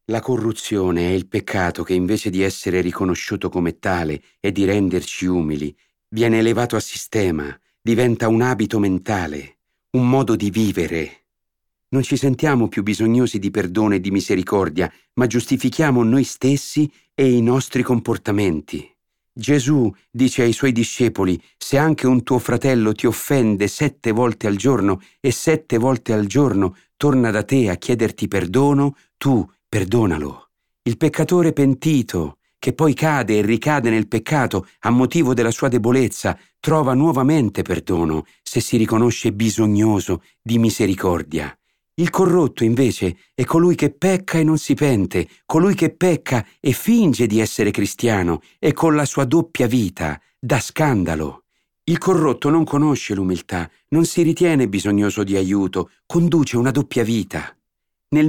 La corruzione è il peccato che invece di essere riconosciuto come tale e di renderci umili, viene elevato a sistema, diventa un abito mentale, un modo di vivere. Non ci sentiamo più bisognosi di perdono e di misericordia, ma giustifichiamo noi stessi e i nostri comportamenti. Gesù dice ai suoi discepoli: se anche un tuo fratello ti offende 7 volte al giorno e 7 volte al giorno torna da te a chiederti perdono, tu perdonalo. Il peccatore pentito, che poi cade e ricade nel peccato a motivo della sua debolezza, trova nuovamente perdono se si riconosce bisognoso di misericordia. Il corrotto, invece, è colui che pecca e non si pente, colui che pecca e finge di essere cristiano e con la sua doppia vita dà scandalo. Il corrotto non conosce l'umiltà, non si ritiene bisognoso di aiuto, conduce una doppia vita. Nel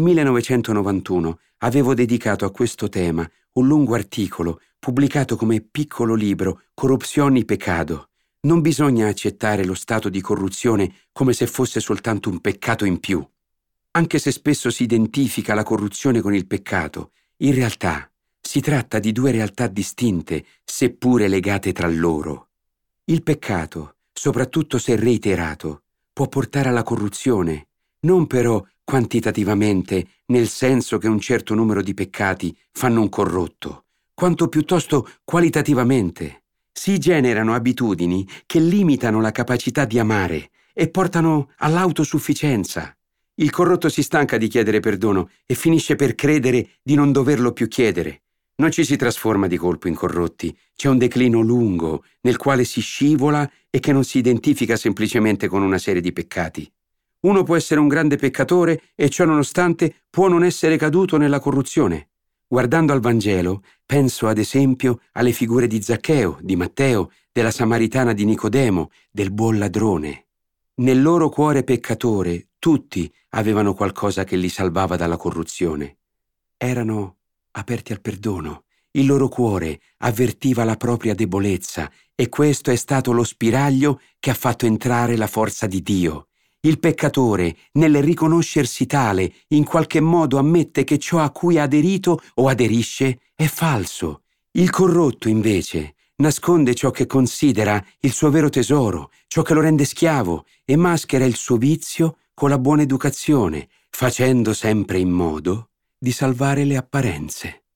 1991 avevo dedicato a questo tema un lungo articolo pubblicato come piccolo libro Corruzione y pecado. Non bisogna accettare lo stato di corruzione come se fosse soltanto un peccato in più. Anche se spesso si identifica la corruzione con il peccato, in realtà si tratta di 2 realtà distinte, seppure legate tra loro. Il peccato, soprattutto se reiterato, può portare alla corruzione, non però quantitativamente, nel senso che un certo numero di peccati fanno un corrotto, quanto piuttosto qualitativamente. Si generano abitudini che limitano la capacità di amare e portano all'autosufficienza. Il corrotto si stanca di chiedere perdono e finisce per credere di non doverlo più chiedere. Non ci si trasforma di colpo in corrotti, c'è un declino lungo nel quale si scivola e che non si identifica semplicemente con una serie di peccati. Uno può essere un grande peccatore e ciò nonostante può non essere caduto nella corruzione. Guardando al Vangelo, penso ad esempio alle figure di Zaccheo, di Matteo, della Samaritana di Nicodemo, del buon ladrone. Nel loro cuore peccatore, tutti avevano qualcosa che li salvava dalla corruzione. Erano aperti al perdono. Il loro cuore avvertiva la propria debolezza e questo è stato lo spiraglio che ha fatto entrare la forza di Dio. Il peccatore, nel riconoscersi tale, in qualche modo ammette che ciò a cui ha aderito o aderisce è falso. Il corrotto, invece, nasconde ciò che considera il suo vero tesoro, ciò che lo rende schiavo, e maschera il suo vizio con la buona educazione, facendo sempre in modo di salvare le apparenze.